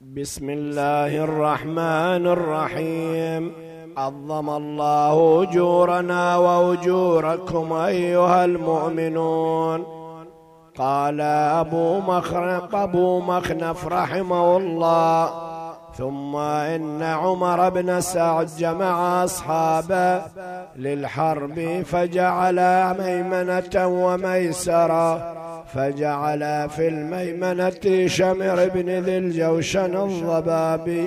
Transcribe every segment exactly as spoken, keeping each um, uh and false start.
بسم الله الرحمن الرحيم. عظم الله أجورنا وأجوركم أيها المؤمنون. قال أبو مخنف, أبو مخنف رحمه الله: ثم إن عمر بن سعد جمع أصحابه للحرب فجعل ميمنة وميسرة، فجعل في الميمنة شمر بن ذي الجوشن الضبابي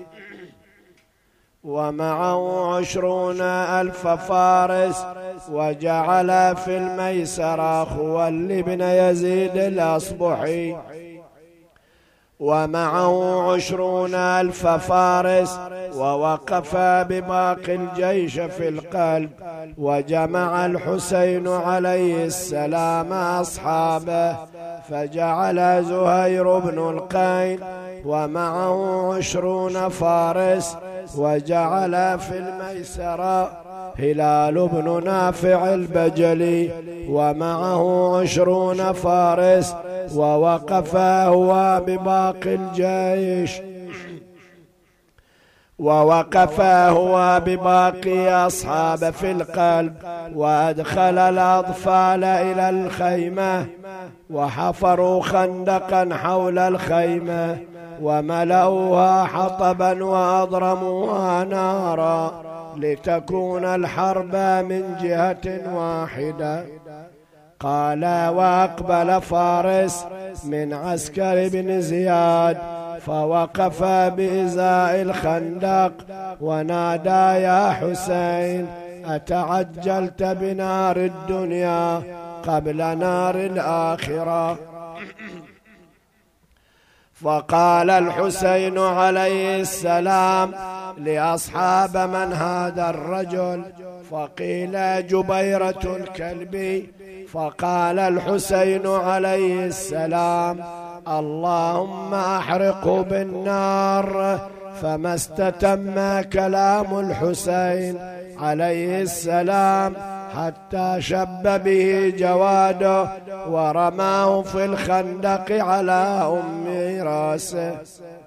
ومعه عشرون ألف فارس، وجعل في الميسرة خويلد بن يزيد الأصبحي ومعه عشرون ألف فارس، ووقف بباقي الجيش في القلب. وجمع الحسين عليه السلام أصحابه فجعل زهير بن القين ومعه عشرون فارس، وجعل في الميسرة هلال بن نافع البجلي ومعه عشرون فارس، ووقف هو بباقي الجيش ووقف هو بباقي أصحاب في القلب. وأدخل الأطفال إلى الخيمة وحفروا خندقا حول الخيمة وملأوها حطبا وأضرموها نارا لتكون الحرب من جهة واحدة. قال: وأقبل فارس من عسكر بن زياد فوقف بإزاء الخندق ونادى: يا حسين، أتعجلت بنار الدنيا قبل نار الآخرة؟ فقال الحسين عليه السلام لأصحاب: من هذا الرجل؟ فقيل: جبيرة الكلبي. فقال الحسين عليه السلام: اللهم أحرقه بالنار. فما استتم كلام الحسين عليه السلام حتى شب به جواده ورماه في الخندق على أم راسه.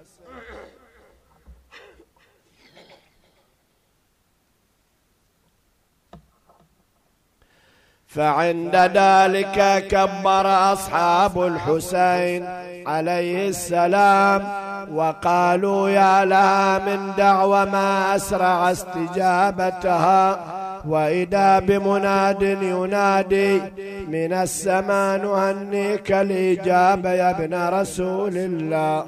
فعند ذلك كبر أصحاب الحسين عليه السلام وقالوا: يا لها من دعوة ما أسرع استجابتها. وإذا بمناد ينادي من السماء: نهنيك الإجابة يا ابن رسول الله.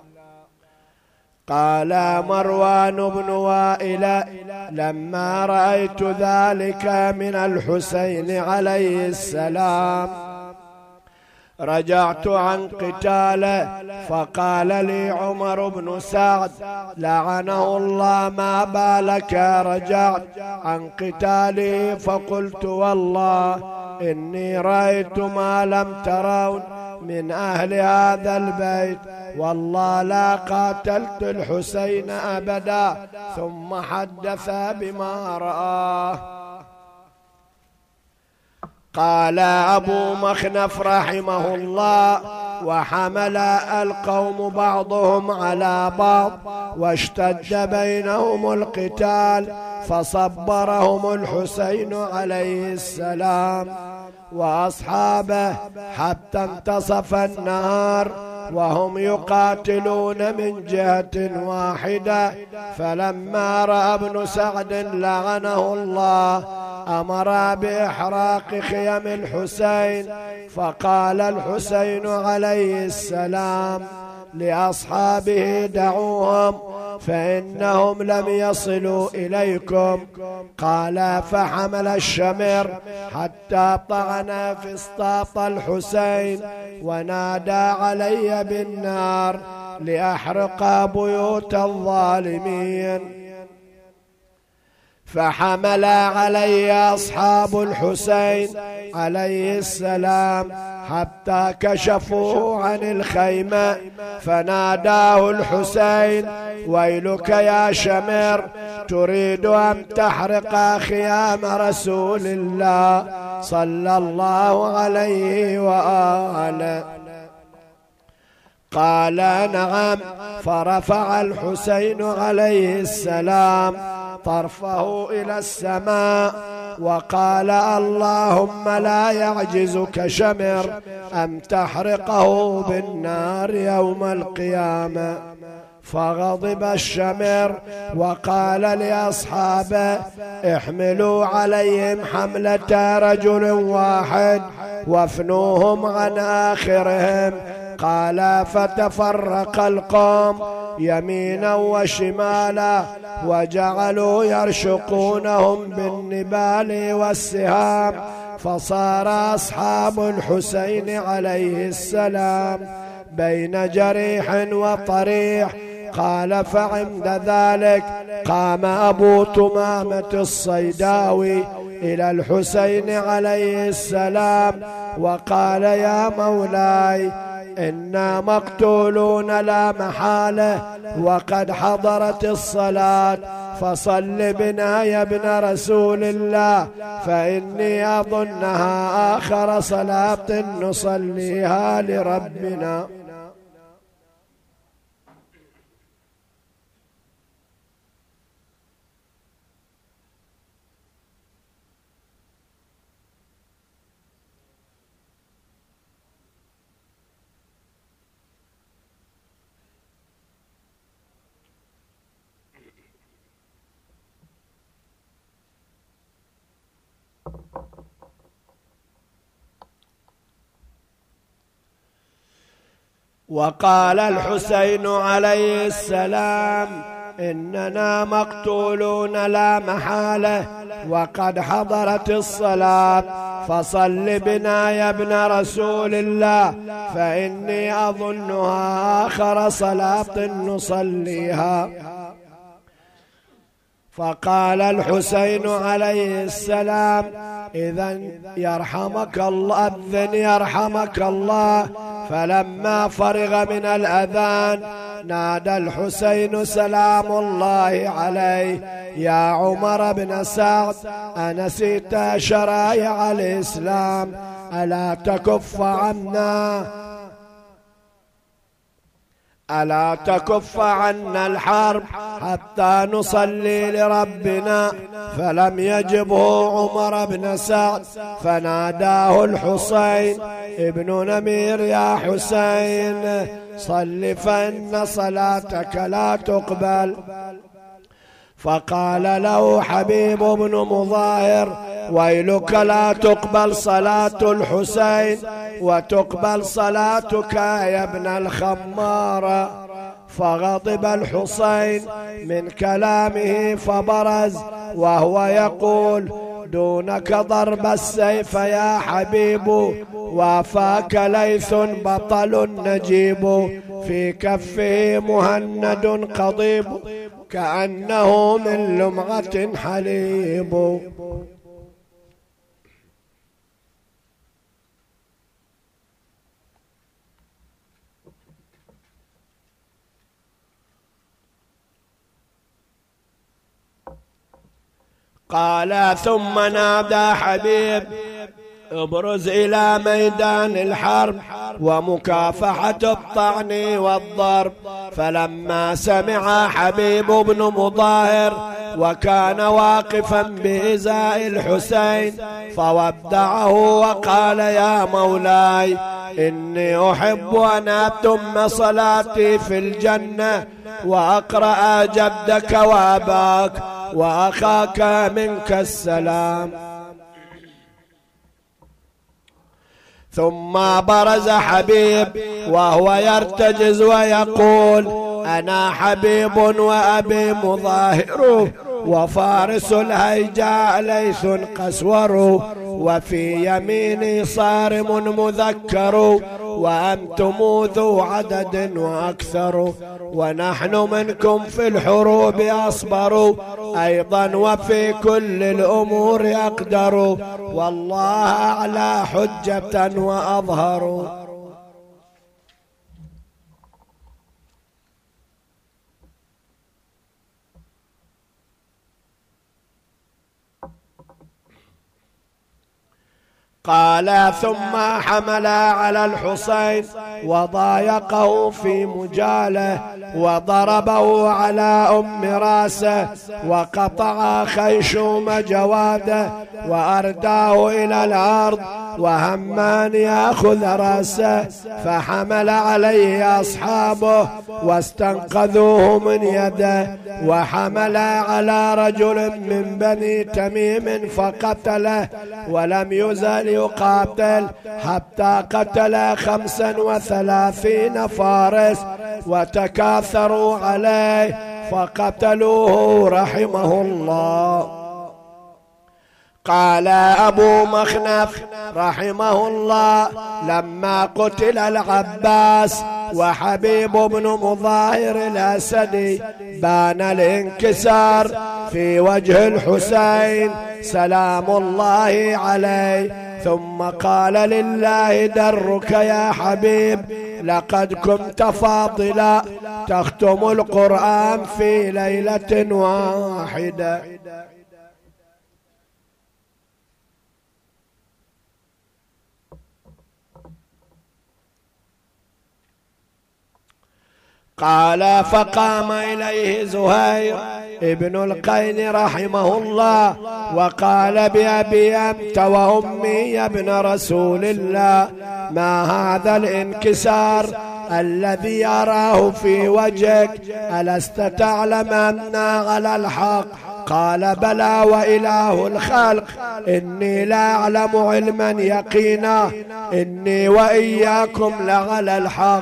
قال مروان بن وائل: لما رأيت ذلك من الحسين عليه السلام رجعت عن قتاله. فقال لي عمر بن سعد لعنه الله: ما بالك رجعت عن قتاله؟ فقلت: والله إني رأيت ما لم ترون من أهل هذا البيت، والله لا قاتلت الحسين أبدا. ثم حدث بما رآه. قال أبو مخنف رحمه الله: وحمل القوم بعضهم على بعض واشتد بينهم القتال، فصبرهم الحسين عليه السلام وأصحابه حتى انتصف النهار وهم يقاتلون من جهة واحدة. فلما رأى ابن سعد لعنه الله أمر بإحراق خيم الحسين. فقال الحسين عليه السلام لأصحابه: دعوهم فإنهم لم يصلوا إليكم. قال: فحمل الشمر حتى طعن فسطاط الحسين ونادى علي بالنار لأحرق بيوت الظالمين. فحمل علي أصحاب الحسين عليه السلام حتى كشفوه عن الخيمة، فناداه الحسين: ويلك يا شمر، تريد أن تحرق خيام رسول الله صلى الله عليه وآله. قال نعم. فرفع الحسين عليه السلام طرفه إلى السماء وقال اللهم لا يعجزك شمر أم تحرقه بالنار يوم القيامة. فغضب الشمر وقال لأصحابه احملوا عليهم حملة رجل واحد وافنوهم عن آخرهم. قال فتفرق القوم يمينا وشمالا وجعلوا يرشقونهم بالنبال والسهام، فصار أصحاب الحسين عليه السلام بين جريح وطريح. قال فعند ذلك قام أبو تمامة الصيداوي إلى الحسين عليه السلام وقال يا مولاي إنا مقتولون لا محالة وقد حضرت الصلاة، فصل بنا يا ابن رسول الله فإني أظنها آخر صلاة نصليها لربنا. وقال الحسين عليه السلام إننا مقتولون لا محالة وقد حضرت الصلاة، فصل بنا يا ابن رسول الله فإني أظنها آخر صلاة نصليها. فقال الحسين عليه السلام إذن يرحمك الله، أذن يرحمك الله. فلما فرغ من الأذان نادى الحسين سلام الله عليه يا عمر بن سعد أنسيت شرائع الإسلام ألا تكف عنا ألا تكف عنا الحرب حتى نصلي لربنا. فلم يجبه عمر بن سعد فناداه الحسين ابن نمير يا حسين صل فإن صلاتك لا تقبل. فقال له حبيب بن مظاهر ويلك لا تقبل صلاة الحسين وتقبل صلاتك يا ابن الخمار. فغضب الحسين من كلامه فبرز وهو يقول دونك ضرب السيف يا حبيب وافاك ليث بطل نجيب في كفه مهند قضيب كأنه من لمعة حليب. قال ثم نادى حبيب ابرز إلى ميدان الحرب ومكافحة الطعن والضرب. فلما سمع حبيب بن مظاهر وكان واقفا بإزاء الحسين فودعه وقال يا مولاي إني أحب أن أتم صلاتي في الجنة وأقرأ جدك وأباك وأخاك منك السلام. ثم برز حبيب وهو يرتجز ويقول أنا حبيب وأبي مظاهر وفارس الهيجاء ليث قسور وفي يميني صارم مذكر وأنتم ذو عدد وأكثر ونحن منكم في الحروب أصبر أيضا وفي كل الأمور أقدر والله أعلى حجة وأظهر. قال ثم حمل على الحسين وضايقه في مجاله وضربه على أم راسه وقطع خيشوم جواده وأرداه إلى الأرض وهم أن يأخذ راسه فحمل عليه أصحابه واستنقذوه من يده وحمل على رجل من بني تميم فقتله ولم يزل يقاتل حتى قتل خمسا وثلاثين فارس وتكاثروا عليه فقتلوه رحمه الله. قال أبو مخنف رحمه الله لما قتل العباس وحبيب بن مظاهر الأسدي بان الانكسار في وجه الحسين سلام الله عليه، ثم قال لله درك يا حبيب لقد كنت فاضلا تختم القرآن في ليلة واحدة. قال فقام إليه زهير ابن القين رحمه الله وقال بأبي أنت وأمي يا ابن رسول الله ما هذا الانكسار الذي أراه في وجهك؟ ألست تعلم أننا على الحق؟ قال بلى وإله الخلق إني لا أعلم علما يقينا إني وإياكم لعلى الحق.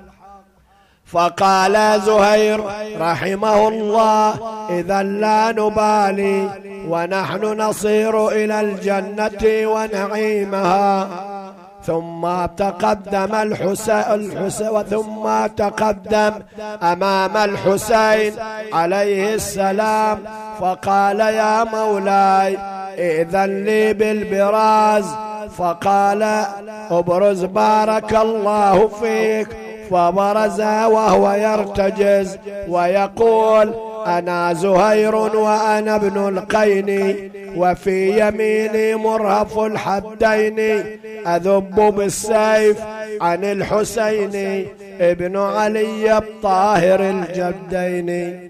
فقال زهير رحمه الله إذا لا نبالي ونحن نصير إلى الجنة ونعيمها. ثم تقدم الحسين وثم تقدم أمام الحسين عليه السلام فقال يا مولاي إذن لي بالبراز. فقال ابرز بارك الله فيك. فبرز وهو يرتجز ويقول أنا زهير وأنا ابن القين وفي يميني مرهف الحدين أذب بالسيف عن الحسين ابن علي الطاهر الجدين.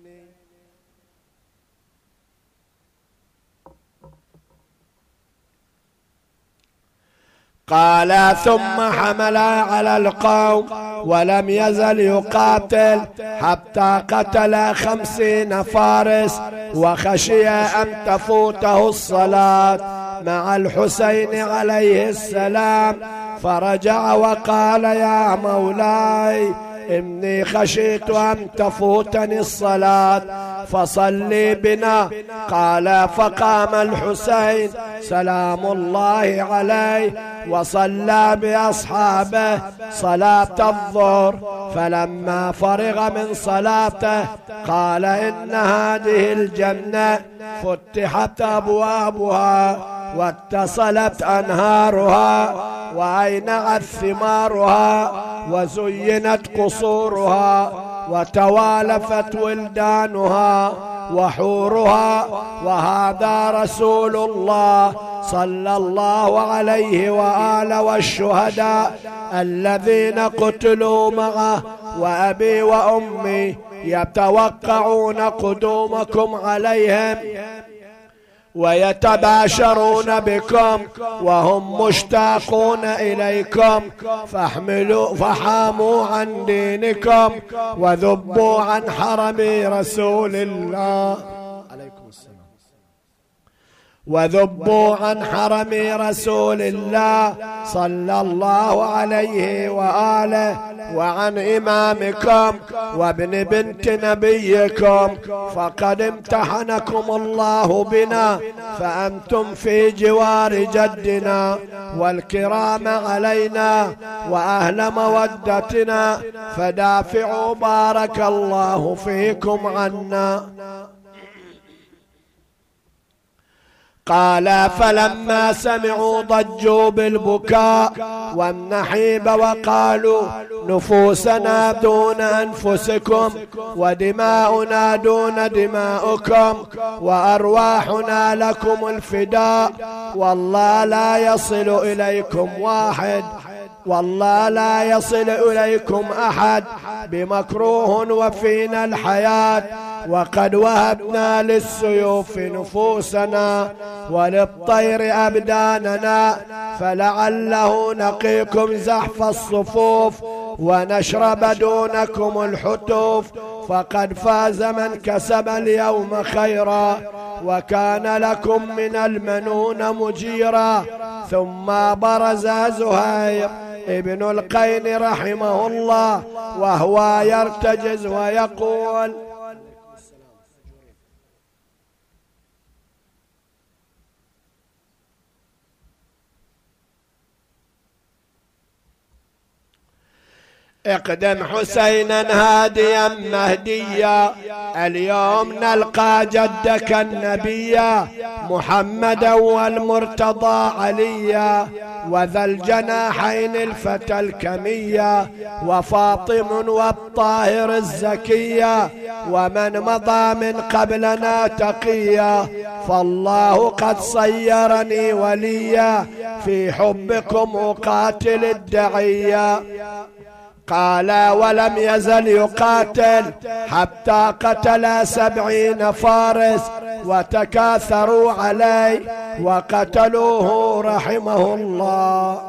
قال ثم حمل على القوم ولم يزل يقاتل حتى قتل خمسين فارس وخشي أن تفوته الصلاة مع الحسين عليه السلام فرجع وقال يا مولاي إني خشيت أن تفوتني الصلاة فصلي بنا. قال فقام الحسين سلام الله عليه وصلى بأصحابه صلاة الظهر. فلما فرغ من صلاته قال إن هذه الجنة فتحت أبوابها واتصلت أنهارها وأينعت ثمارها وزينت قصورها وتوالفت ولدانها وحورها وهذا رسول الله صلى الله عليه وآله والشهداء الذين قتلوا معه وأبي وأمي يتوقعون قدومكم عليهم ويتباشرون بكم وهم مشتاقون إليكم فاحملوا فحاموا عن دينكم وذبوا عن حرم رسول الله عليكم السلام وذبوا عن حرم رسول الله صلى الله عليه وآله وعن إمامكم وابن بنت نبيكم فقد امتحنكم الله بنا فأنتم في جوار جدنا والكرام علينا وأهل مودتنا فدافعوا بارك الله فيكم عنا. قال فلما سمعوا ضجوا بالبكاء والنحيب وقالوا نفوسنا دون أنفسكم ودماؤنا دون دماؤكم وأرواحنا لكم الفداء والله لا يصل إليكم واحد والله لا يصل إليكم أحد بمكروه وفينا الحياة، وقد وهبنا للسيوف نفوسنا وللطير أبداننا، فلعله نقيكم زحف الصفوف ونشرب دونكم الحتوف، فقد فاز من كسب اليوم خيرا وكان لكم من المنون مجيرا. ثم برز زهير ابن القين رحمه الله وهو يرتجز ويقول: اقدم حسينا هاديا مهديا، اليوم نلقى جدك النبيا، محمدا والمرتضى عليا، وذا الجناحين الفتى الكميا، وفاطم والطاهر الزكيا، ومن مضى من قبلنا تقيا، فالله قد صيرني وليا، في حبكم أقاتل الدعيا. قال: ولم يزل يقاتل حتى قتل سبعين فارس، وتكاثروا عليه وقتلوه رحمه الله.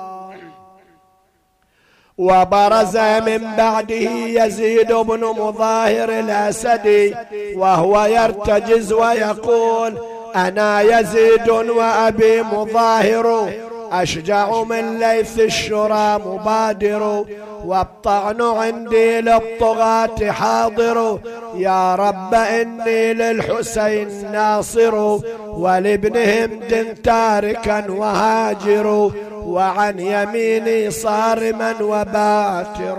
وبرز من بعده يزيد بن مظاهر الأسدي وهو يرتجز ويقول: أنا يزيد وأبي مظاهر، أشجع من ليث الشرى مبادر، والطعن عندي للطغاة حاضر، يا رب إني للحسين ناصر، ولابن هند تاركا وهاجر، وعن يميني صارما وباتر.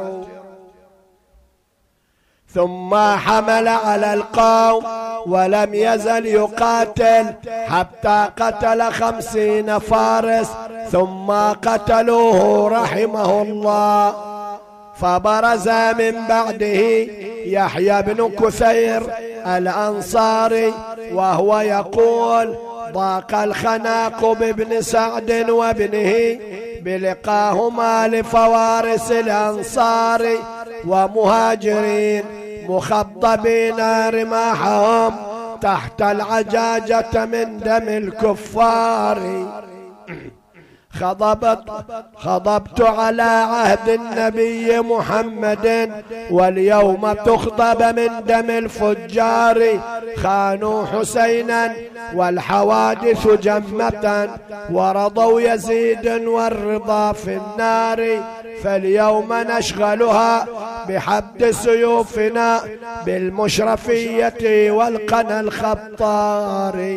ثم حمل على القوم ولم يزل يقاتل حتى قتل خمسين فارس، ثم قتلوه رحمه الله. فبرز من بعده يحيى بن كثير الأنصاري وهو يقول: ضاق الخناق بابن سعد وابنه بلقاهما لفوارس الأنصار ومهاجرين مخضبين رماحهم تحت العجاجة من دم الكفار. خضبت, خضبت على عهد النبي محمد، واليوم تخضب من دم الفجار. خانوا حسينا والحوادث جمة، ورضوا يزيد والرضا في النار. فاليوم نشغلها بحد سيوفنا بالمشرفية والقنا الخطار.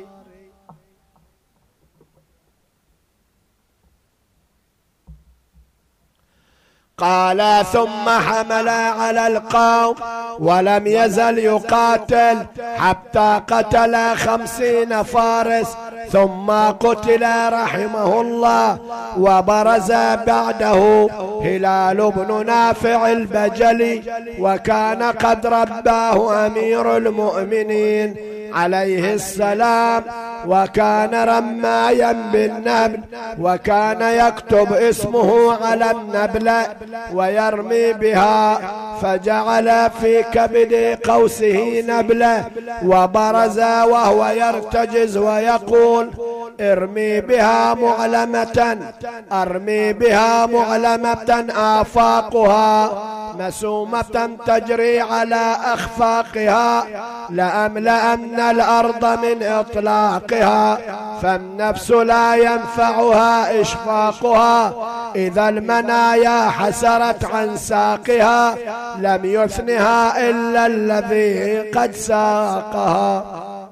قال: ثم حمل على القوم ولم يزل يقاتل حتى قتل خمسين فارس، ثم قتل رحمه الله. وبرز بعده هلال بن نافع البجلي، وكان قد رباه أمير المؤمنين عليه السلام، وكان رمايا بالنبل، وكان يكتب اسمه على النبلة ويرمي بها، فجعل في كبد قوسه نبلة. وبرز وهو يرتجز ويقول: ارمي بها معلمة، ارمي بها معلمة آفاقها مسومة تجري على أخفاقها، لأملأن الأرض من إطلاقها، فالنفس لا ينفعها إشفاقها، إذا المنايا حسرت عن ساقها، لم يثنها إلا الذي قد ساقها.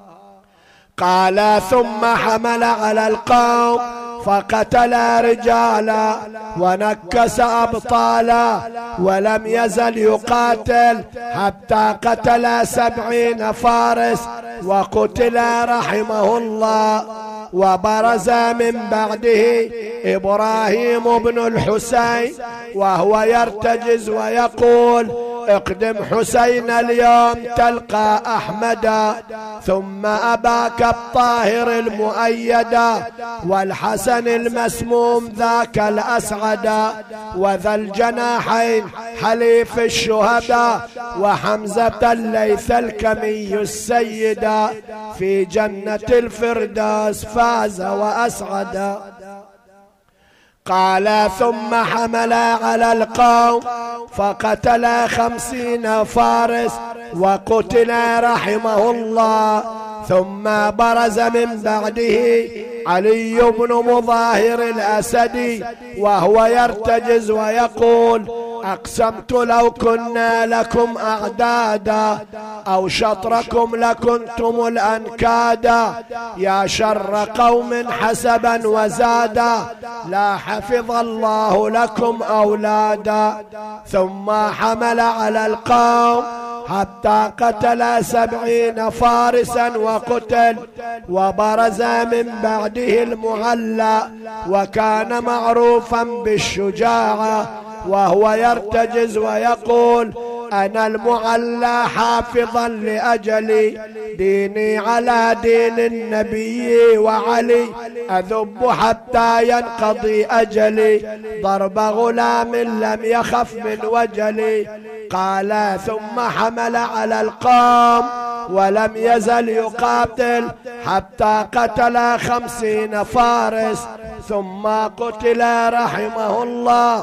قال: ثم حمل على القوم فقتل رجالا ونكس أبطالا، ولم يزل يقاتل حتى قتل سبعين فارس، وقتل رحمه الله. وبرز من بعده إبراهيم بن الحسين وهو يرتجز ويقول: اقدم حسين اليوم تلقى أحمدا، ثم أباك الطاهر المؤيدا، والحسن المسموم ذاك الأسعدا، وذا الجناحين حليف الشهداء، وحمزة الليث الكمي السيدا، في جنة الفردوس فاز وأسعدا. قال ثم حمل على القوم فقتل خمسين فارس وقتل رحمه الله. ثم برز من بعده علي بن مظاهر الأسدي وهو يرتجز ويقول: أقسمت لو كنا لكم أعدادا أو شطركم لكنتم الأنكادا، يا شر قوم حسبا وزادا، لا حفظ الله لكم أولادا. ثم حمل على القوم حتى قتل سبعين فارسا وقتل، وبرز من بعده المعلى وكان معروفا بالشجاعة وهو يرتجز ويقول: أنا المعلى حافظا لأجلي، ديني على دين النبي وعلي، أذب حتى ينقضي أجلي، ضرب غلام لم يخف من وجلي. قال ثم حمل على القوم ولم يزل يقاتل حتى قتل خمسين فارس، ثم قتل رحمه الله.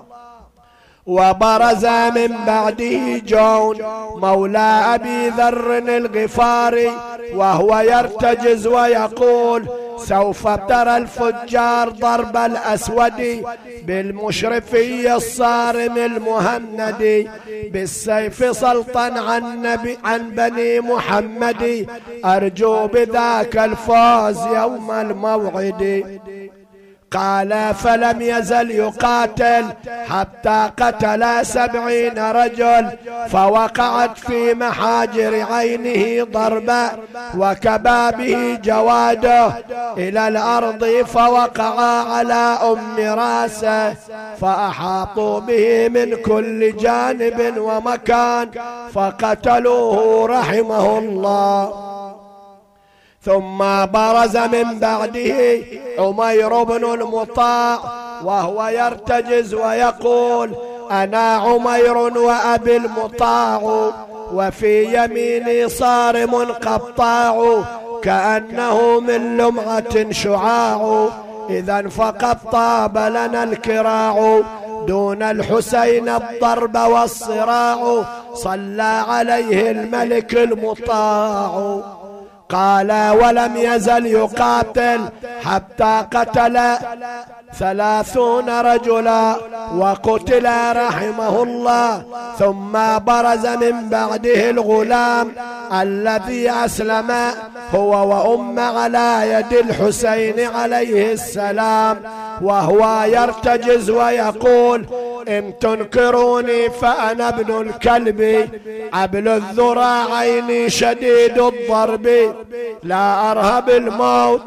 وبرز من بعده جون مولى أبي ذر الغفاري وهو يرتجز ويقول: سوف ترى الفجار ضرب الأسود بالمشرفي الصارم المهند، بالسيف سلطا عن, نبي عن بني محمد، أرجو بذاك الفوز يوم الموعد. قال فلم يزل يقاتل حتى قتل سبعين رجل، فوقعت في محاجر عينه ضربة وكبابه جواده إلى الأرض، فوقع على أم راسه، فأحاطوا به من كل جانب ومكان فقتلوه رحمه الله. ثم برز من بعده عمير بن المطاع وهو يرتجز ويقول: أنا عمير وأبي المطاع، وفي يميني صارم قطاع، كأنه من لمعة شعاع، إذا فقد طاب لنا الكراع، دون الحسين الضرب والصراع، صلى عليه الملك المطاع. قال ولم يزل يقاتل حتى قتل ثلاثون رجلا وقتل رحمه الله. ثم برز من بعده الغلام الذي أسلم هو وأم على يد الحسين عليه السلام، وهو يرتجز ويقول: إن تنكروني فأنا ابن الكلب، عبل الذراعين شديد الضرب، لا أرهب الموت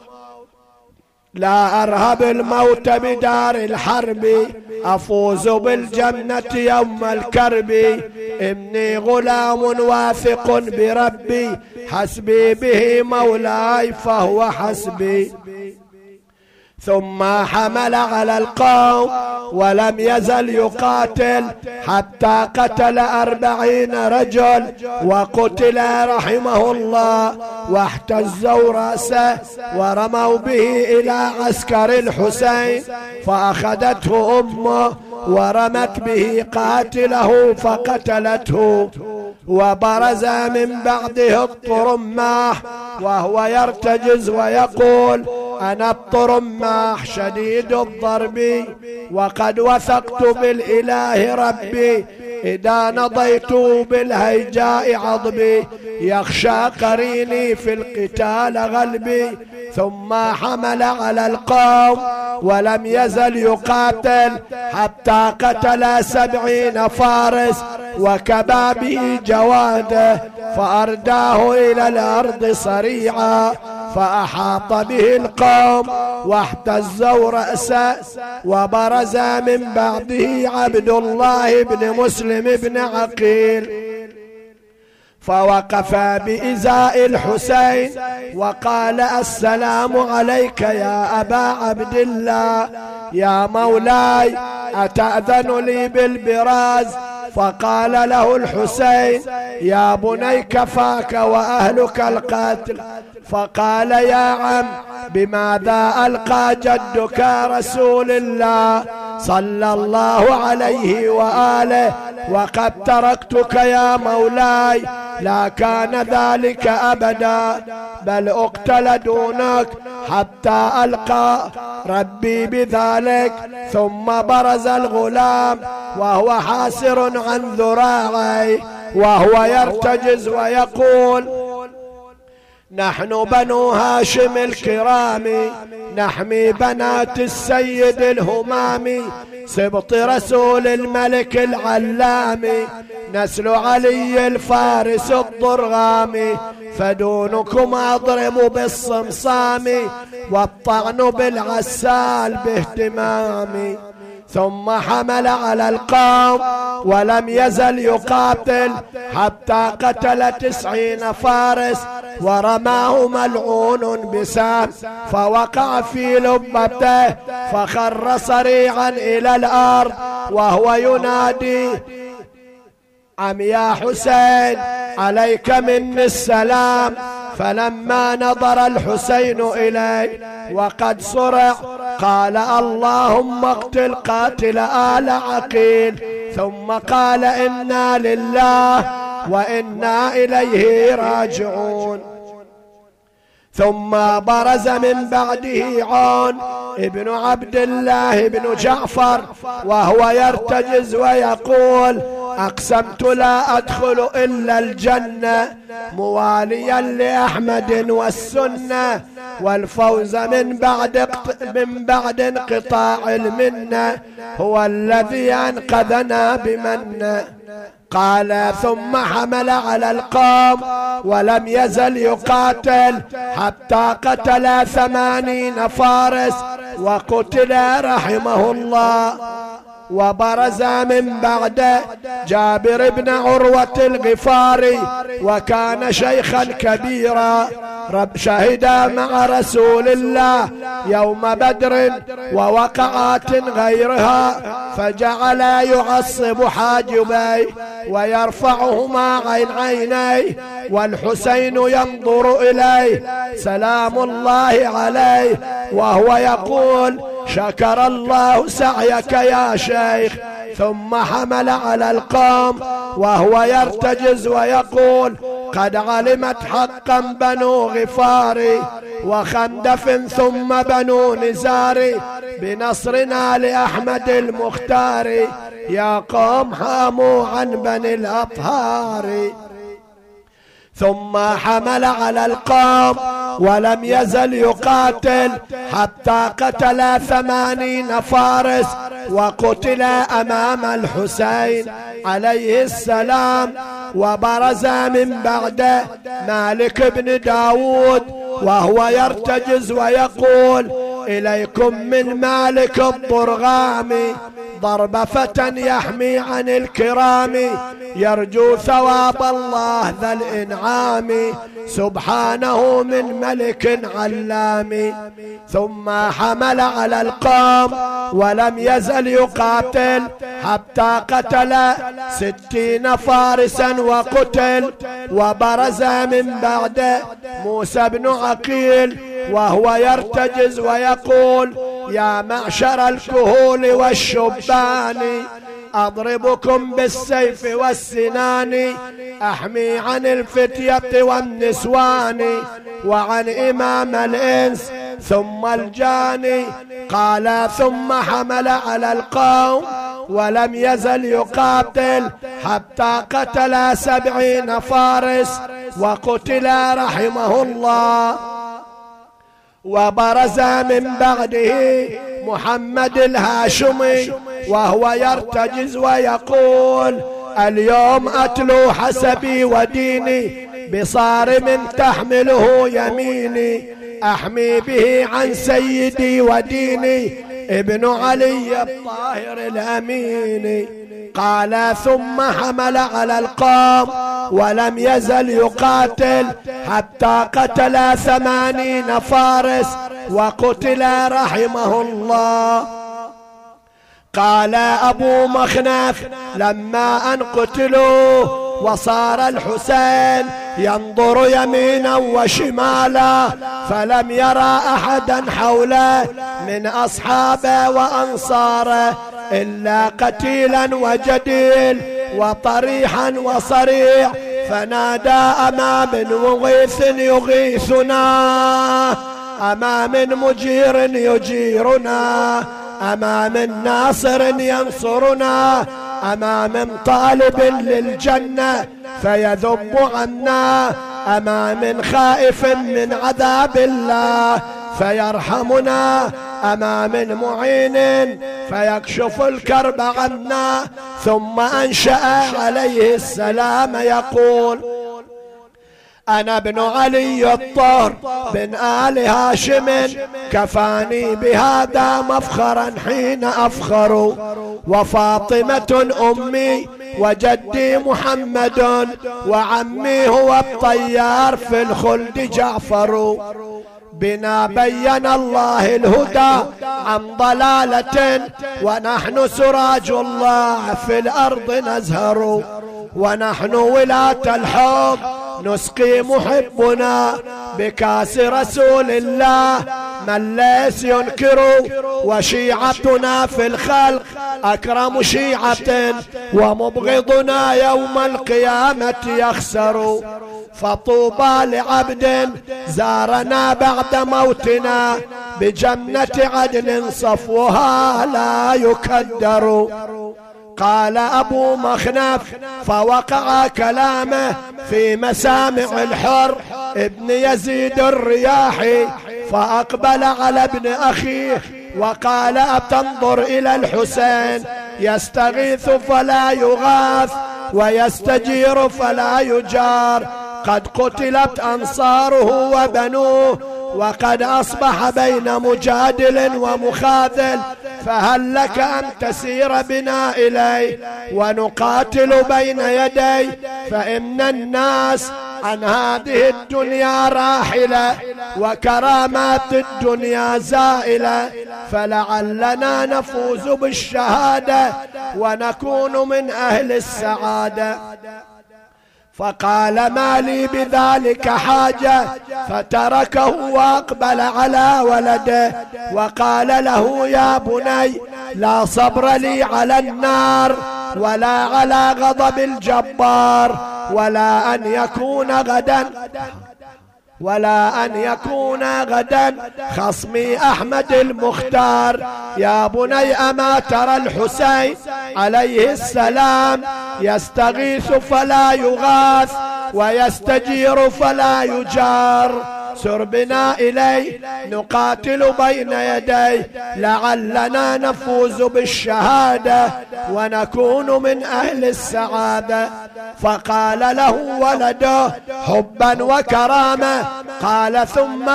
لا أرهب الموت بدار الحرب، أفوز بالجنة يوم الكرب، إني غلام واثق بربي، حسبي به مولاي فهو حسبي. ثم حمل على القوم ولم يزل يقاتل حتى قتل أربعين رجل وقتل رحمه الله، واحتزوا رأسه ورموا به إلى عسكر الحسين، فأخذته أمه ورمت به قاتله فقتلته. وبرز من بعده الطرماح وهو يرتجز ويقول: أنا الطرماح شديد الضرب، وقد وثقت بالإله ربي، إذا نضيت بالهيجاء عضبي، يخشى قريني في القتال غلبي. ثم حمل على القوم ولم يزل يقاتل حتى قتل سبعين فارس وكبابه جواده، فأرداه إلى الأرض صريعا، فأحاط به القوم واحتزوا رأسه، وبرز من بعده عبد الله بن مسلم بن عقيل فوقف بإزاء الحسين وقال: السلام عليك يا أبا عبد الله، يا مولاي أتأذن لي بالبراز؟ فقال له الحسين: يا بني كفاك وأهلك القتل. فقال: يا عم بماذا ألقى جدك رسول الله صلى الله عليه وآله وقد تركتك يا مولاي؟ لا كان ذلك أبدا، بل أقتل دونك حتى ألقى ربي بذلك. ثم برز الغلام وهو حاسر عن ذراعيه وهو يرتجز ويقول: نحن بنو هاشم الكرام نحمي بنات السيد الهمام، سبط رسول الملك العلام، نسل علي الفارس الضرغام، فدونكم أضرم بالصمصام والطعن بالعسال باهتمام. ثم حمل على القوم ولم يزل يقاتل حتى قتل تسعين فارس، ورماه ملعون بسام فوقع في لبته فخر صريعا إلى الأرض وهو ينادي: عم يا حسين عليك مني السلام. فلما نظر الحسين إليه وقد صرع قال: اللهم اقتل قاتل آل عقيل. ثم قال: إنا لله وإنا إليه راجعون. ثم برز من بعده عون ابن عبد الله بن جعفر وهو يرتجز ويقول: أقسمت لا أدخل إلا الجنة مواليا لأحمد والسنة، والفوز من بعد من بعد انقطاع المنة هو الذي أنقذنا بمنه. قال: ثم حمل على القوم ولم يزل يقاتل حتى قتل ثمانين فارس وقتل رحمه الله. وبرز من بعده جابر بن عروة الغفاري وكان شيخا كبيرا، رب شهد مع رسول الله يوم بدر ووقعات غيرها، فجعل يعصب حاجبيه ويرفعهما عن عينيه، والحسين ينظر إليه سلام الله عليه وهو يقول: شكر الله سعيك يا شيخ. ثم حمل على القوم وهو يرتجز ويقول: قد علمت حقا بنو غفاري وخندف ثم بنو نزاري بنصرنا لأحمد المختار، يا قوم حاموا عن بني الأطهار. ثم حمل على القوم ولم يزل يقاتل حتى قتل ثمانين فارس وقتل أمام الحسين عليه السلام. وبرز من بعده مالك بن داود وهو يرتجز ويقول: إليكم من مالك الضرغام ضرب فتى يحمي عن الكرام، يرجو ثواب الله ذا الإنعام، سبحانه من ملك علام. ثم حمل على القوم ولم يزل يقاتل حتى قتل ستين فارسا وقتل. وبرز من بعده موسى بن عقيل وهو يرتجز ويقول: يا معشر الكهول والشبان أضربكم بالسيف والسنان، أحمي عن الفتية والنسوان وعن إمام الإنس ثم الجاني. قال: ثم حمل على القوم ولم يزل يقاتل حتى قتل سبعين فارس وقتل رحمه الله. وبرز من بعده محمد الهاشمي وهو يرتجز ويقول: اليوم أتلو حسبي وديني بصارم تحمله يميني، أحمي به عن سيدي وديني ابن علي الطاهر الأمين. قال ثم حمل على القوم ولم يزل يقاتل حتى قتل ثمانين فارس وقتل رحمه الله. قال أبو مخنف لما أن قتلوا وصار الحسين ينظر يمينا وشمالا فلم يرى أحدا حوله من أصحابه وأنصاره إلا قتيلا وجديل وطريحا وصريع، فنادى أما من مغيث يغيثنا، أما من مجير يجيرنا، أما من ناصر ينصرنا، أما من طالب للجنة فيذب عنا، أما من خائف من عذاب الله فيرحمنا، أما من معين فيكشف الكرب عنا. ثم أنشأ عليه السلام يقول: أنا ابن علي الطاهر بن آل هاشم، كفاني بهذا مفخرا حين أفخر، وفاطمة أمي وجدي محمد، وعمي هو الطيار في الخلد جعفر. بنا بين الله الهدى عن ضلالة، ونحن سراج الله في الأرض نزهر، ونحن ولاة الحب نسقي محبنا بكاس رسول الله من ليس ينكر، وشيعتنا في الخلق أكرم شيعة، ومبغضنا يوم القيامة يخسر. فطوبى لعبد زارنا بعد موتنا، بجنة عدن صفوها لا يكدر. قال أبو مخنف فوقع كلامه في مسامع الحر ابن يزيد الرياحي، فأقبل على ابن أخيه وقال: أتنظر إلى الحسين يستغيث فلا يغاث ويستجير فلا يجار، قد قتلت أنصاره وبنوه، وقد أصبح بين مجادل ومخاذل، فهل لك أن تسير بنا إليه ونقاتل بين يدي، فإن الناس عن هذه الدنيا راحلة، وكرامات الدنيا زائلة، فلعلنا نفوز بالشهادة ونكون من أهل السعادة. فقال: ما لي بذلك حاجة، فتركه وأقبل على ولده وقال له: يا بني، لا صبر لي على النار ولا على غضب الجبار، ولا أن يكون غدا ولا أن يكون غدا خصمي أحمد المختار. يا بني، أما ترى الحسين عليه السلام يستغيث فلا يغاث ويستجير فلا يجار، سر بنا إليه نقاتل بين يديه لعلنا نفوز بالشهادة ونكون من أهل السعادة. فقال له ولده حبا وكرامة، قال: ثم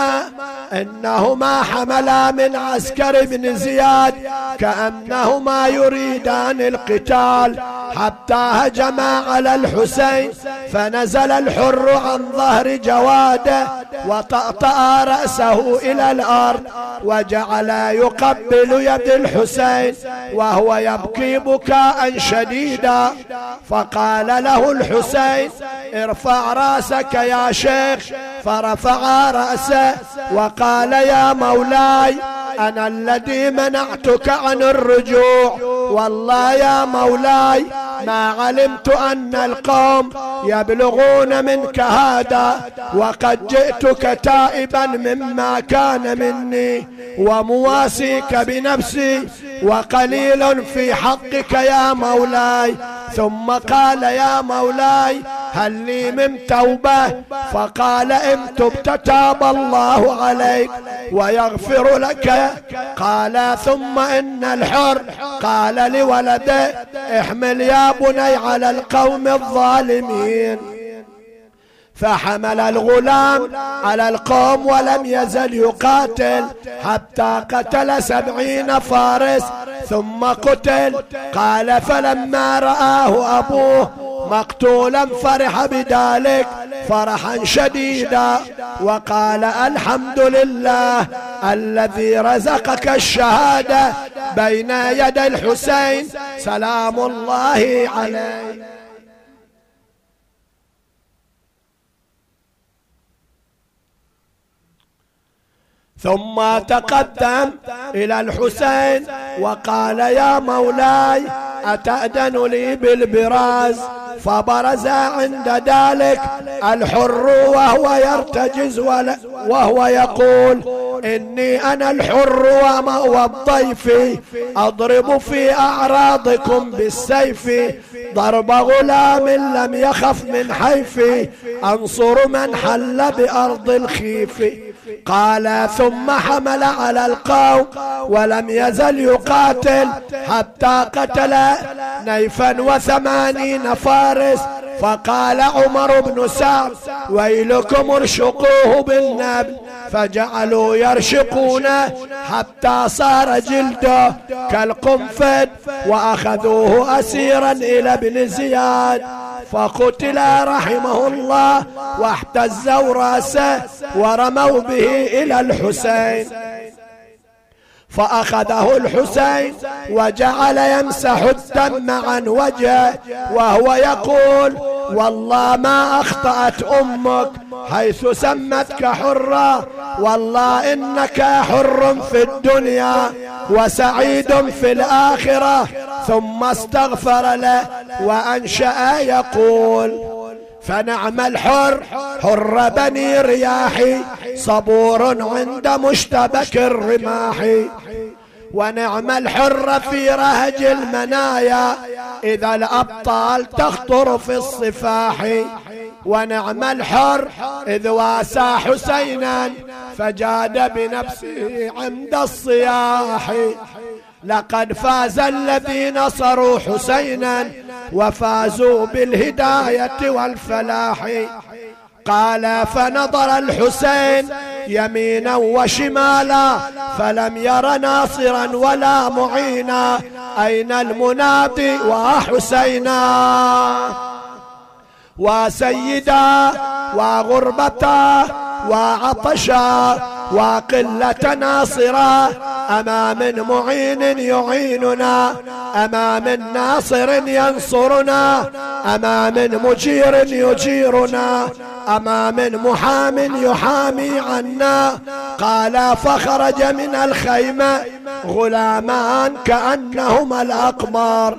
إنهما حملا من عسكر بن زياد كأنهما يريدان القتال، حتى هجما على الحسين، فنزل الحر عن ظهر جواده وطأطأ رأسه إلى الأرض، وجعل يقبل يد الحسين وهو يبكي بكاء شديدا. فقال له الحسين: ارفع رأسك يا شيخ، فرفع رأسه وقال: يا مولاي، أنا الذي منعتك عن الرجوع، والله يا مولاي ما علمت أن القوم يبلغون منك هذا، وقد جئتك تائبا مما كان مني ومواسيك بنفسي، وقليل في حقك يا مولاي. ثم قال: يا مولاي، هل لي من توبة؟ فقال: إن تبت تاب الله عليك ويغفر لك. قال: ثم إن الحر قال لولده: احمل يا بني على القوم الظالمين. فحمل الغلام على القوم ولم يزل يقاتل حتى قتل سبعين فارس ثم قتل. قال فلما رآه أبوه مقتولا فرح بذلك فرحا شديدا وقال الحمد لله الذي رزقك الشهادة بين يدي الحسين سلام الله عليه. ثم تقدم إلى الحسين وقال يا مولاي أتأذن لي بالبراز؟ فبرز عند ذلك الحر وهو يرتجز وهو يقول إني أنا الحر ومأوى الضيف أضرب في أعراضكم بالسيف ضرب غلام لم يخف من حيفي أنصر من حل بأرض الخيف. قال ثم حمل على القوم ولم يزل يقاتل حتى قتل نيفا وثمانين فارس. فقال عمر بن سعد ويلكم ارشقوه بالنبل. فجعلوا يرشقونه حتى صار جلده كالقنفذ وأخذوه أسيرا إلى ابن زياد فقتل رحمه الله واحتزوا راسه ورموا به إلى الحسين. فأخذه الحسين وجعل يمسح الدم عن وجهه وهو يقول والله ما أخطأت أمك حيث سمتك حرا، والله إنك حر في الدنيا وسعيد في الآخرة. ثم استغفر له وأنشأ يقول فنعم الحر حر بني رياحي صبور عند مشتبك الرماح. ونعم الحر في رهج المنايا إذا الأبطال تخطر في الصفاح. ونعم الحر إذ واسى حسينا فجاد بنفسه عند الصياح. لقد فاز الذين نصروا حسينا وفازوا بالهداية والفلاح. قال فنظر الحسين يمينا وشمالا فلم ير ناصرا ولا معينا. أين المنادي وحسينا وسيدا وغربتا وعطشا وقلة ناصرا؟ أما من معين يعيننا؟ أما من ناصر ينصرنا؟ أما من مجير يجيرنا؟ أما من محام يحامي عنا؟ قال فخرج من الخيمة غلامان كأنهما الأقمار،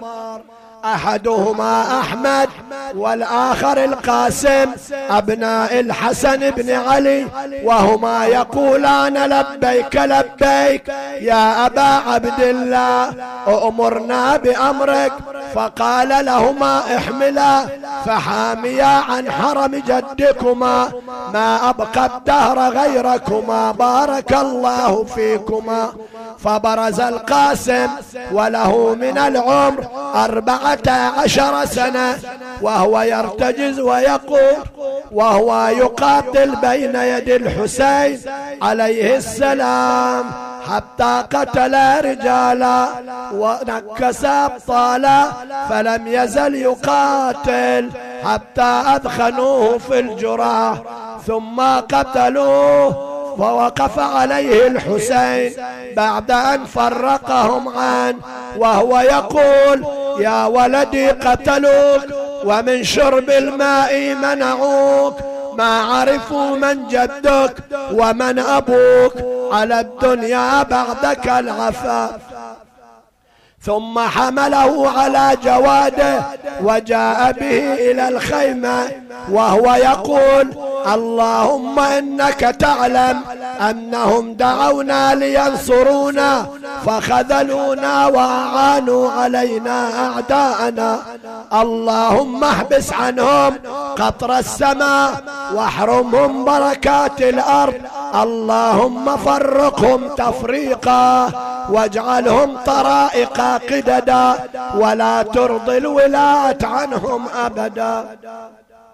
أحدهما أحمد والآخر القاسم أبناء الحسن بن علي، وهما يقولان لبيك لبيك يا أبا عبد الله أؤمرنا بأمرك. فقال لهما احملا فحاميا عن حرم جدكما ما أبقى الدهر غيركما بارك الله فيكما. فبرز القاسم وله من العمر أربعة عشر سنة وهو يرتجز ويقول وهو يقاتل بين يدي الحسين عليه السلام حتى قتل رجالا ونكس أبطالا، فلم يزل يقاتل حتى أدخنوه في الجراح ثم قتلوه. ووقف عليه الحسين بعد أن فرقهم عنه وهو يقول يا ولدي قتلوك ومن شرب الماء منعوك، ما عرفوا من جدك ومن أبوك، على الدنيا بعدك العفاف. ثم حمله على جواده وجاء به إلى الخيمة وهو يقول اللهم إنك تعلم أنهم دعونا لينصرونا فخذلونا وأعانوا علينا أعداءنا، اللهم احبس عنهم قطر السماء واحرمهم بركات الأرض، اللهم فرقهم تفريقا واجعلهم طرائق قددا ولا ترضي الولاة عنهم أبدا.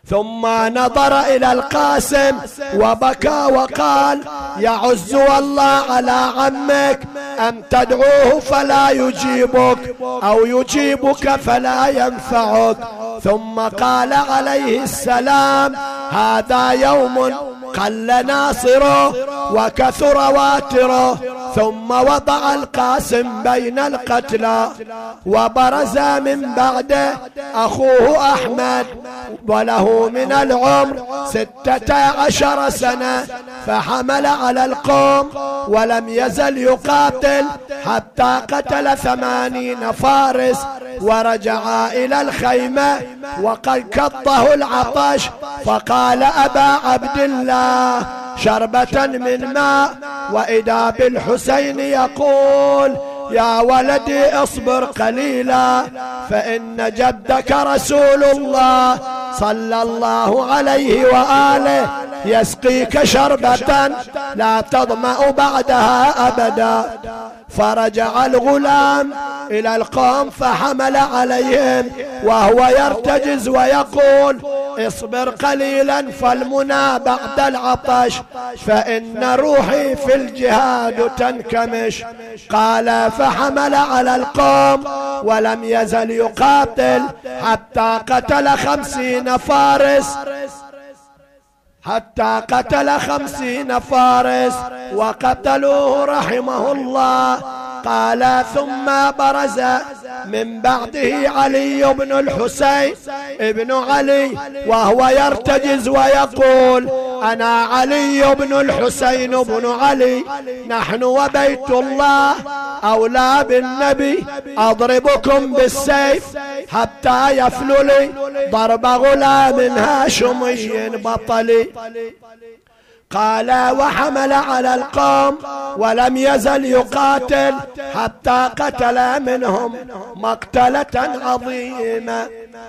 ثم نظر إلى القاسم وبكى وقال: يعز والله على عمك، أن تدعوه فلا يجيبك أو يجيبك فلا ينفعك. ثم قال عليه السلام: هذا يوم قل ناصره وكثر واتره. ثم وضع القاسم بين القتلى، وبرز من بعده أخوه أحمد وله من العمر ستة عشر سنة، فحمل على القوم ولم يزل يقاتل حتى قتل ثمانين فارس، ورجع إلى الخيمة وقد كضه العطش، فقال: أبا عبد الله، شربة من ماء، وإذا بالحسين يقول: يا ولدي اصبر قليلا، فإن جدك رسول الله صلى الله عليه وآله يسقيك شربة لا تظمأ بعدها أبدا. فرجع الغلام إلى القوم فحمل عليهم وهو يرتجز ويقول: اصبر قليلا فالمنى بعد العطش، فإن روحي في الجهاد تنكمش. قال: فحمل على القوم ولم يزل يقاتل حتى قتل خمسين فارس حتى قتل خمسين فارس وقتلوه رحمه الله. قال: ثم برز من بعده علي بن الحسين ابن علي وهو يرتجز ويقول: أنا علي بن الحسين بن علي، نحن وبيت الله أولى بالنبي، أضربكم بالسيف حتى يفلو لي ضرب غلام هاشمي بطلي. قال: وحمل على القوم ولم يزل يقاتل حتى قتل منهم مقتلة عظيمة.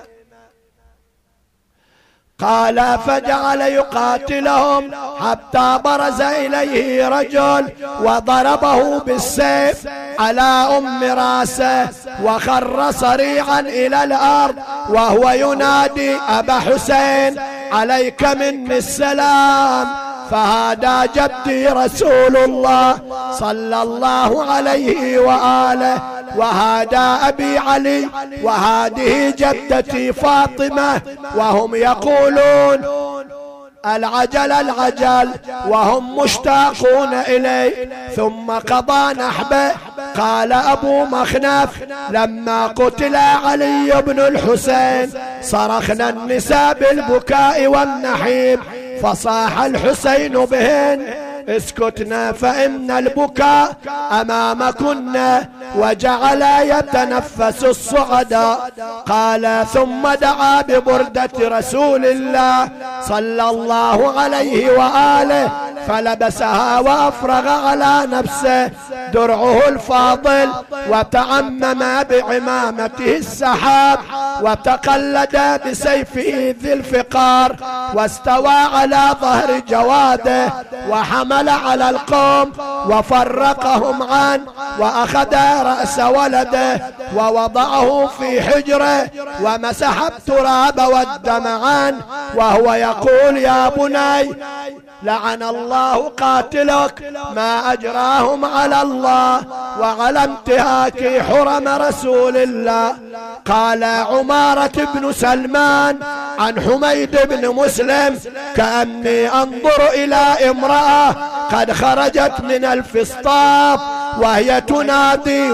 قال: فجعل يقاتلهم حتى برز إليه رجل وضربه بالسيف على أم راسه، وخر صريعا إلى الأرض وهو ينادي: أبا حسين، عليك مني السلام، فهذا جدي رسول الله صلى الله عليه وآله، وهذا أبي علي، وهذه جدتي فاطمة، وهم يقولون: العجل العجل، وهم مشتاقون إليه. ثم قضى نحبه. قال أبو مخنف: لما قتل علي بن الحسين صرخنا النساء بالبكاء والنحيب، فصاح الحسين بهن: اسكتنا فإن البكاء أمامكن، وجعل يتنفس الصعداء. قال: ثم دعا ببردة رسول الله صلى الله عليه وآله فلبسها وأفرغ على نفسه درعه الفاضل، وتعمم بعمامته السحاب، وتقلد بسيفه ذي الفقار، واستوى على ظهر جواده، وحمل على القوم وفرقهم عنه، وأخذ رأس ولده ووضعه في حجره، ومسح التراب والدم عنه، وهو يقول: يا بني، لعن الله قاتلك، ما أجراهم على الله وعلى انتهاك حرم رسول الله. قال عمارة بن سلمان عن حميد بن مسلم: كأني أنظر إلى امرأة قد خرجت من الفسطاط وهي تنادي: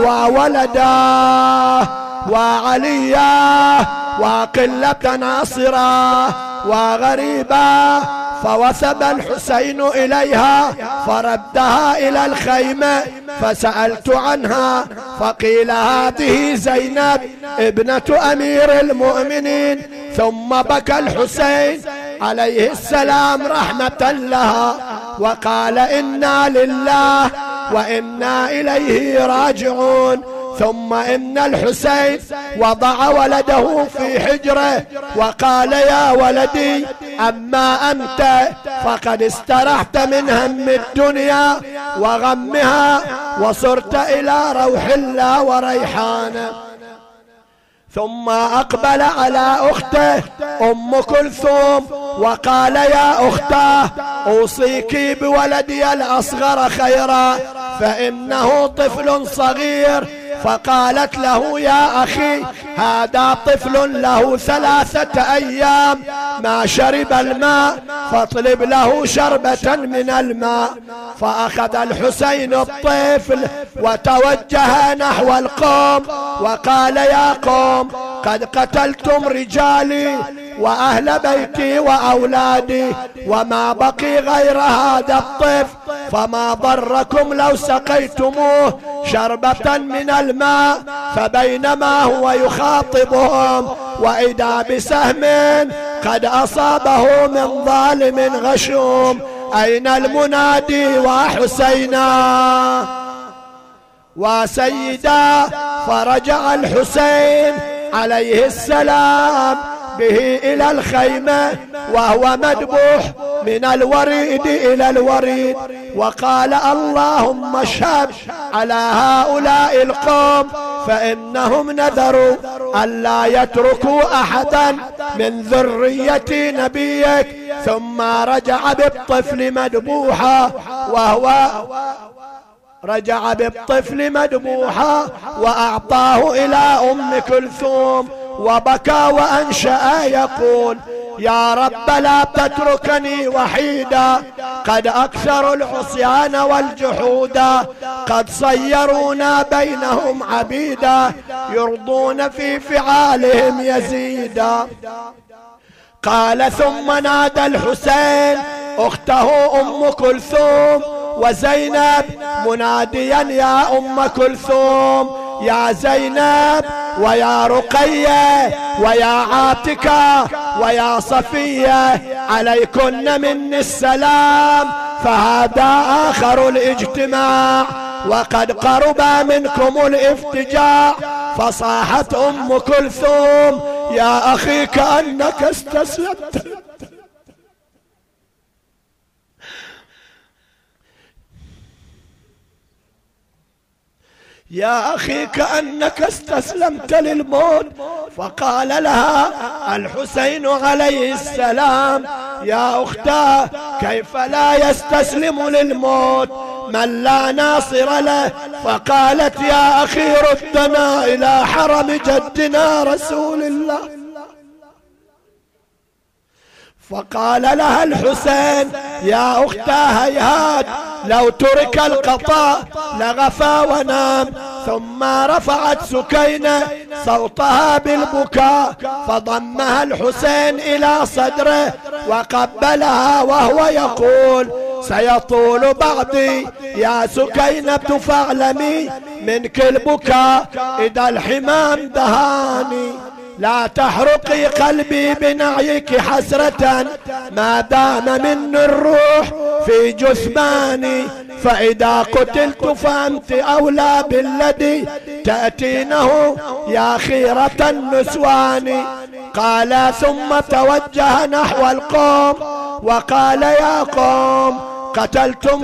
وولداه وعلياه وقلة ناصراه وغريباه، فوثب الحسين إليها فردها إلى الخيمة، فسألت عنها فقيل: هذه زينب ابنة أمير المؤمنين. ثم بكى الحسين عليه السلام رحمة لها وقال: إنا لله وإنا إليه راجعون. ثم إن الحسين وضع ولده في حجره وقال: يا ولدي، أما أنت فقد استرحت من هم الدنيا وغمها، وصرت إلى روح الله وريحانه. ثم أقبل على أخته أم كلثوم وقال يا أختاه أوصيك بولدي الأصغر خيرا فإنه طفل صغير. فقالت له يا أخي هذا طفل له ثلاثة أيام ما شرب الماء فاطلب له شربة من الماء. فأخذ الحسين الطفل وتوجه نحو القوم وقال يا قوم قد قتلتم رجالي وأهل بيتي وأولادي وما بقي غير هذا الطفل فما ضركم لو سقيتموه شربة من الماء. فبينما هو يخاطبهم وإذا بسهم قد أصابه من ظالم غشوم أين المنادي وحسينا وسيدا. فرجع الحسين عليه السلام به إلى الخيمة وهو مذبوح من الوريد إلى الوريد وقال اللهم اشهد على هؤلاء القوم فإنهم نذروا ألا يتركوا أحدا من ذرية نبيك. ثم رجع بالطفل مذبوحا وهو رجع بالطفل مذبوحا وأعطاه إلى أم كلثوم وبكى وأنشأ يقول يا رب لا تتركني وحيدا قد أكثروا العصيان والجحودا قد صيرونا بينهم عبيدا يرضون في فعالهم يزيدا. قال ثم نادى الحسين أخته أم كلثوم وزينب مناديا يا أم كلثوم يا زينب ويا رقية ويا عاتكة ويا صفية عليكن مني السلام فهذا آخر الاجتماع وقد قرب منكم الافتجاع. فصاحت أم كلثوم يا أخي كأنك استسلمت يا أخي كأنك استسلمت للموت. فقال لها الحسين عليه السلام يا أختاه كيف لا يستسلم للموت من لا ناصر له. فقالت يا أخي ردنا إلى حرم جدنا رسول الله. فقال لها الحسين يا أختاه هيهات لو ترك القطاع لغفى ونام. ثم رفعت سكينة صوتها بالبكاء فضمها الحسين إلى صدره وقبلها وهو يقول سيطول بعدي يا سكينة فاعلمي منك البكاء إذا الحمام دهاني لا تحرقي قلبي بنعيك حسرة ما دام من الروح في جثماني فإذا قتلت فأنت أولى بالذي تأتينه يا خيرة النسوان. قال ثم توجه نحو القوم وقال يا قوم قتلتم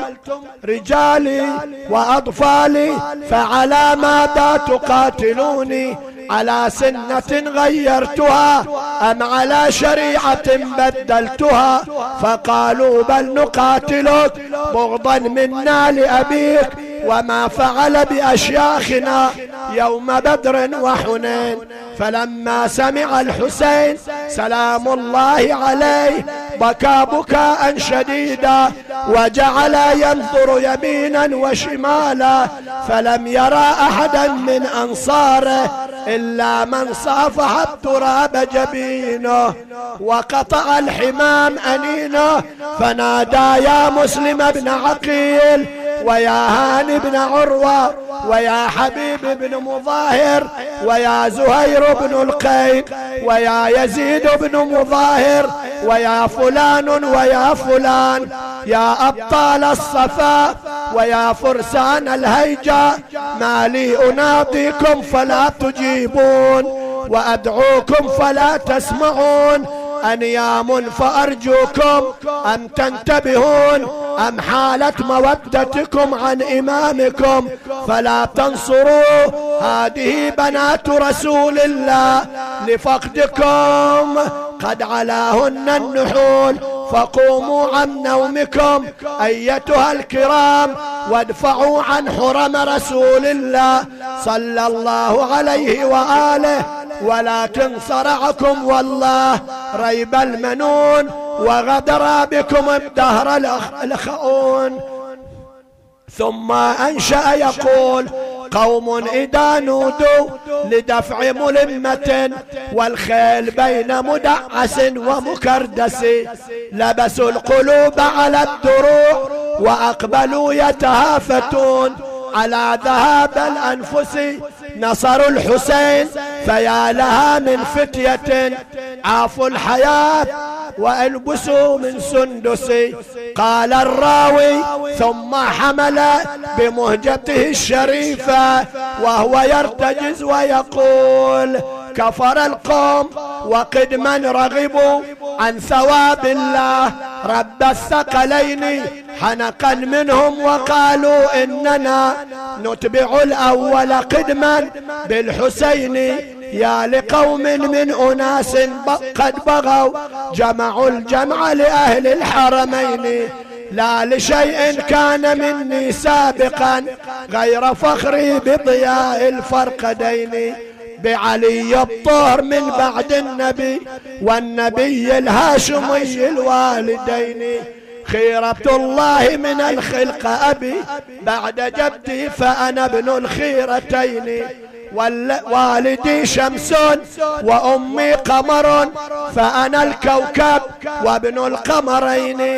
رجالي وأطفالي فعلى ماذا تقاتلوني على سنة غيرتها أم على شريعة بدلتها. فقالوا بل نقاتلك بغضا منا لأبيك وما فعل بأشياخنا يوم بدر وحنين. فلما سمع الحسين سلام الله عليه بكى بكاء شديدا وجعل ينظر يمينا وشمالا فلم يرى أحدا من أنصاره إلا من صافح التراب جبينه وقطع الحمام أنينه فنادى يا مسلم بن عقيل ويا هاني بن عروة ويا حبيب بن مظاهر ويا زهير بن القيق ويا يزيد بن مظاهر ويا فلان ويا فلان يا أبطال الصفا ويا فرسان الهيجة ما لي أناديكم فلا تجيبون وأدعوكم فلا تسمعون أنيام فأرجوكم أم تنتبهون أم حالت مودتكم عن إمامكم فلا تنصروا هذه بنات رسول الله لفقدكم قد علاهن النحول، فقوموا عن نومكم أيتها الكرام وادفعوا عن حرم رسول الله صلى الله عليه وآله، ولكن صرعكم والله ريب المنون وغدر بكم الدهر الخؤون. ثم أنشأ يقول: قوم إذا نودوا لدفع ملمة والخيل بين مدعس ومكردس لبسوا القلوب على الدروع وأقبلوا يتهافتون على ذهاب الأنفس، نصروا الحسين فيا لها من فتية عافوا الحياة والبسوا من سندس. قال الراوي: ثم حمل بمهجته الشريفة وهو يرتجز ويقول: كفر القوم وقدما رغبوا عن ثواب الله رب الثقلين حنقا منهم وقالوا إننا نتبع الأول قدما بالحسين. يا لقوم من أناس قد بغوا جمعوا الجمع لأهل الحرمين، لا لشيء كان مني سابقا غير فخري بضياء الفرقدين، بعلي الطهر من بعد النبي والنبي الهاشمي الوالدين، خيرة الله من الخلق أبي بعد جدي فأنا ابن الخيرتين، والدي شمس وأمي قمر فأنا الكوكب وابن القمرين،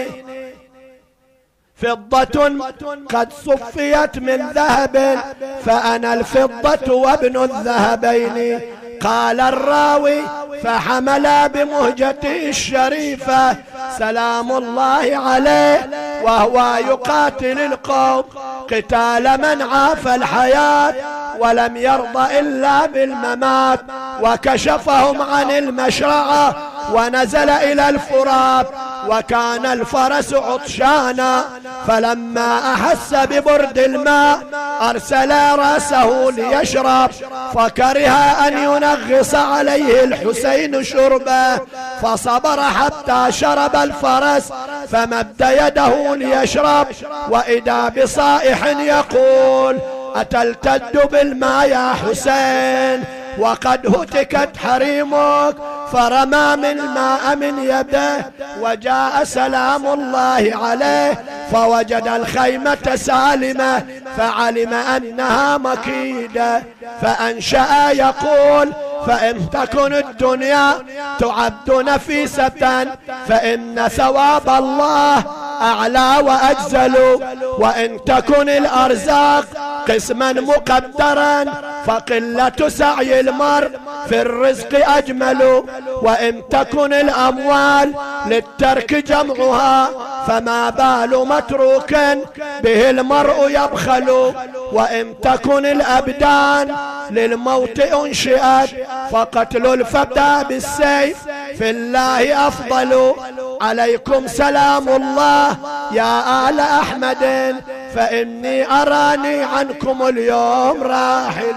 فضة قد صفيت من ذهب فأنا الفضة وابن الذهبين. قال الراوي: فحمل بمهجته الشريفة سلام الله عليه وهو يقاتل القوم قتال من عاف الحياة ولم يرضى إلا بالممات، وكشفهم عن المشرعة ونزل إلى الفرات، وكان الفرس عطشانا فلما أحس ببرد الماء أرسل رأسه ليشرب، فكره أن ينغص عليه الحسين شربه فصبر حتى شرب الفرس، فمد يده ليشرب وإذا بصائح يقول: أتلتد بالماء يا حسين وقد هتكت حريمك، فرمى من الماء من يده وجاء سلام الله عليه فوجد الخيمة سالمة فعلم أنها مكيدة، فأنشأ يقول: فإن تكن الدنيا تعد نفيسة فإن ثواب الله أعلى وأجزل، وإن تكن الأرزاق قسما مقدرا فقلة سعي المرء في الرزق أجمل، وإن تكن الأموال للترك جمعها فما بال متروك به المرء يبخل، وإن تكن الأبدان للموت أنشئت فقتل الفتى بالسيف في الله أفضل. عليكم سلام الله يا آل أحمد فإني أراني عنكم اليوم راحل.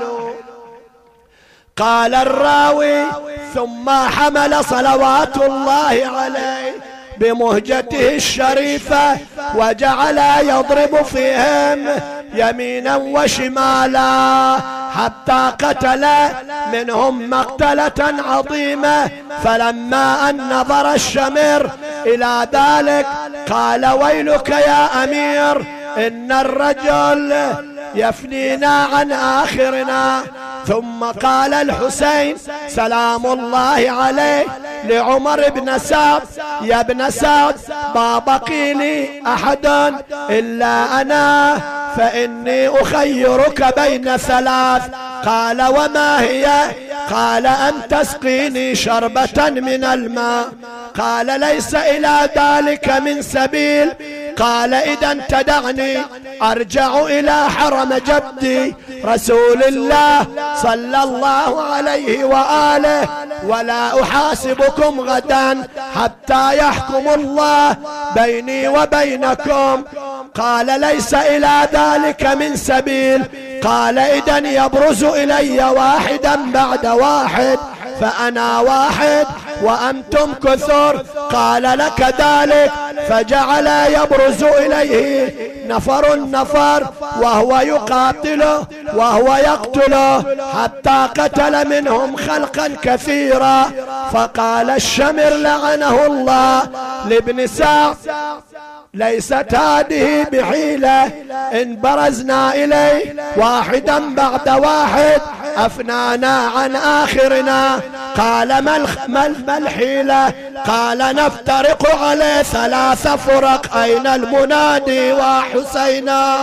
قال الراوي: ثم حمل صلوات الله عليه بمهجته الشريفة وجعل يضرب فيهم يمينا وشمالا حتى قتل منهم مقتلة عظيمة، فلما أن نظر الشمر إلى ذلك قال: ويلك يا أمير، إن الرجل يفنينا عن آخرنا. ثم قال الحسين سلام الله عليه لعمر بن سعد: يا ابن سعد ما بقي لي أحد إلا أنا فإني أخيرك بين ثلاث. قال: وما هي؟ قال: أن تسقيني شربة من الماء. قال: ليس إلى ذلك من سبيل. قال: إذا تدعني أرجع إلى حرم جدي رسول الله صلى الله عليه وآله ولا أحاسبكم غدا حتى يحكم الله بيني وبينكم. قال: ليس إلى ذلك من سبيل. قال إذن يبرز إلي واحدا بعد واحد فأنا واحد وأنتم كثر. قال لك ذلك. فجعل يبرز إليه نفر نفر وهو يقاتله وهو يقتله حتى قتل منهم خلقا كثيرا. فقال الشمر لعنه الله لابن سعد ليست هذه بحيلة، إن برزنا إليه واحدا بعد واحد أفنانا عن آخرنا. قال ما الحيلة؟ قال نفترق عليه ثلاث فرق. أين المنادي وحسينا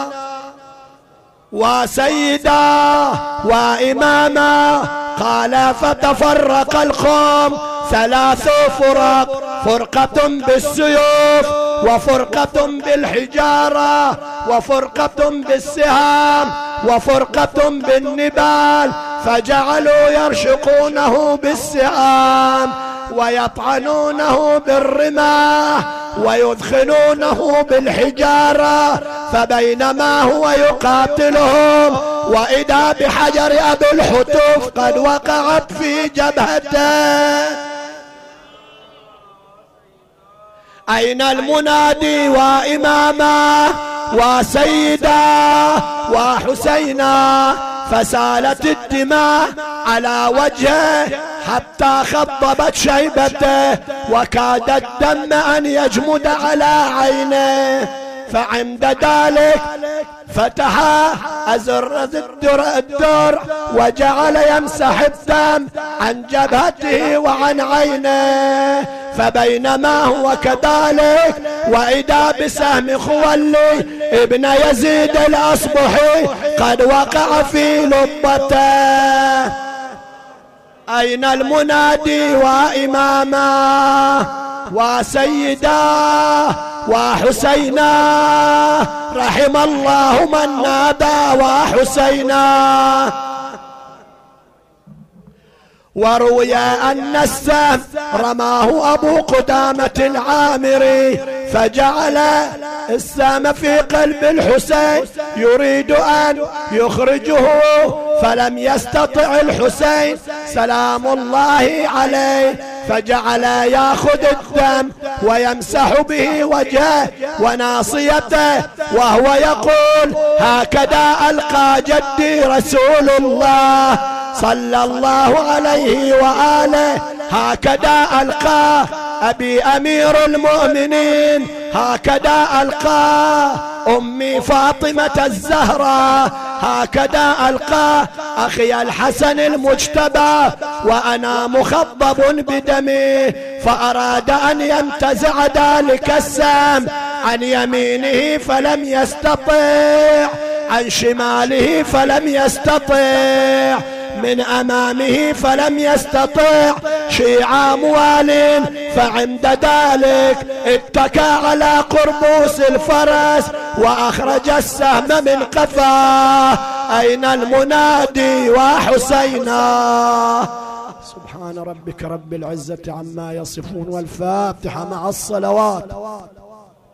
وسيدا وإماما؟ قال فتفرق القوم ثلاث فرق، فرقة بالسيوف وفرقة بالحجارة وفرقة بالسهام وفرقة بالنبال. فجعلوا يرشقونه بالسهام ويطعنونه بالرماح ويدخلونه بالحجارة. فبينما هو يقاتلهم وإذا بحجر أبي الحتوف قد وقعت في جبهته. أين المنادي وإماما وسيدا وحسينا؟ فسالت الدماء على وجهه حتى خضبت شيبته وكاد الدم أن يجمد على عينه. فعند ذلك فتح أزر الدر, الدر وجعل يمسح الدم عن جبهته وعن عينه. فبينما هو كذلك وإذا بسهم خويلد ابن يزيد الأصبحي قد وقع في لبته. أين المنادي وإماما وسيدا وحسينا؟ رحم الله من نادى وحسينا. وروي أن السهم رماه أبو قدامة العامري فجعل السهم في قلب الحسين يريد أن يخرجه فلم يستطع الحسين سلام الله عليه، فجعل ياخذ الدم ويمسح به وجهه وناصيته وهو يقول هكذا ألقى جدي رسول الله صلى الله عليه وآله، هكذا ألقى أبي أمير المؤمنين، هكذا ألقى أمي فاطمة الزهراء، هكذا ألقى أخي الحسن المجتبى وأنا مخضب بدمي. فأراد أن ينتزع ذلك السام عن يمينه فلم يستطع، عن شماله فلم يستطع، من أمامه فلم يستطع، شيعا موال. فعند ذلك اتكى على قربوس الفرس وأخرج السهم من قفاه. أين المنادي وحسينا؟ سبحان ربك رب العزة عما يصفون، والفاتحة مع الصلوات.